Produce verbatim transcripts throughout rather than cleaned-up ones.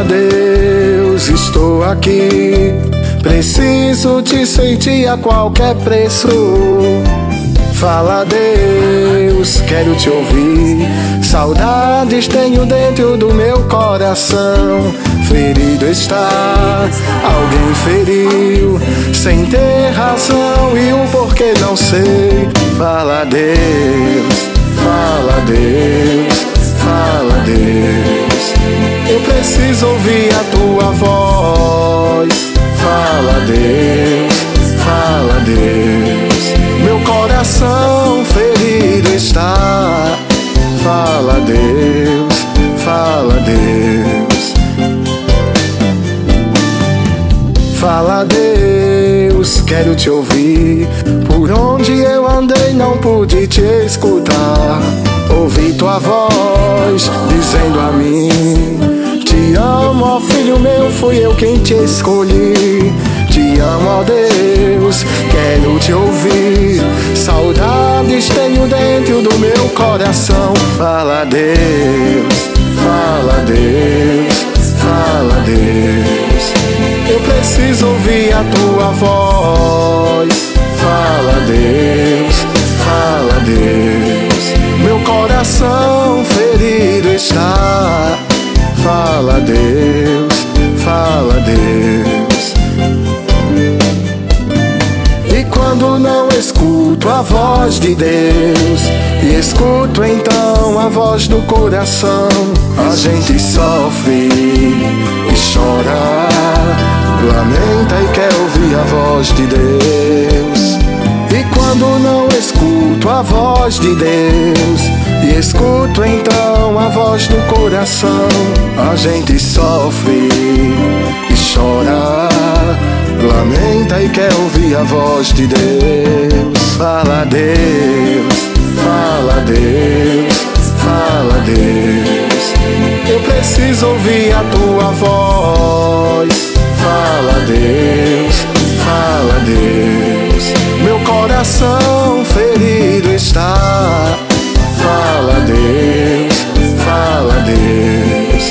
Deus, estou aqui. Preciso te sentir a qualquer preço. Fala, Deus, quero te ouvir. Saudades tenho dentro do meu coração. Ferido está, alguém feriu, sem ter razão e o porquê não sei. Fala, Deus, fala, Deus, fala, Deus. Eu preciso ouvir a tua voz. Fala, Deus, fala, Deus. Meu coração ferido está. Fala, Deus, fala, Deus. Fala, Deus, quero te ouvir. Por onde eu andei não pude te escutar. Ouvi tua voz dizendo a mim: te amo, ó filho meu, fui eu quem te escolhi. Te amo, ó Deus, quero te ouvir. Saudades tenho dentro do meu coração. Fala, Deus, fala, Deus, fala, Deus. Eu preciso ouvir a tua voz. Fala, Deus, fala, Deus. Meu coração ferido está. Fala, Deus, fala, Deus. E quando não escuto a voz de Deus, e escuto então a voz do coração, a gente sofre e chora, lamenta e quer ouvir a voz de Deus. E quando não escuto a voz de Deus, e escuto então a voz do coração, a gente sofre e chora, lamenta e quer ouvir a voz de Deus. Fala, Deus, fala, Deus, fala, Deus. Eu preciso ouvir a tua voz. Fala, Deus, fala, Deus. Meu coração ferido está. Fala, Deus, fala, Deus.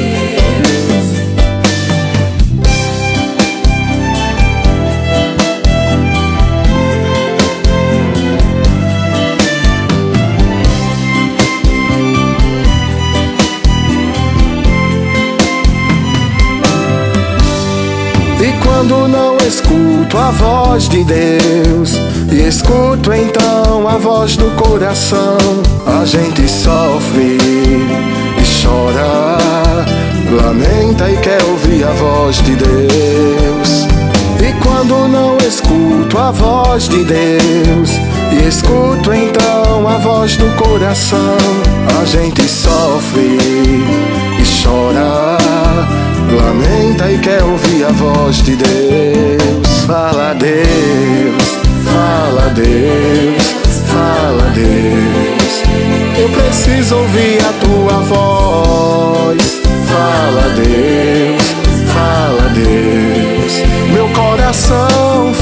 E quando não escuto a voz de Deus, e escuto então a voz do coração, a gente sofre e chora, lamenta e quer ouvir a voz de Deus. E quando não escuto a voz de Deus, e escuto então a voz do coração, a gente sofre e chora, lamenta e quer ouvir a voz de Deus. Fala, Deus, fala, Deus, fala, Deus. Eu preciso ouvir a tua voz. Fala, Deus, fala, Deus. Meu coração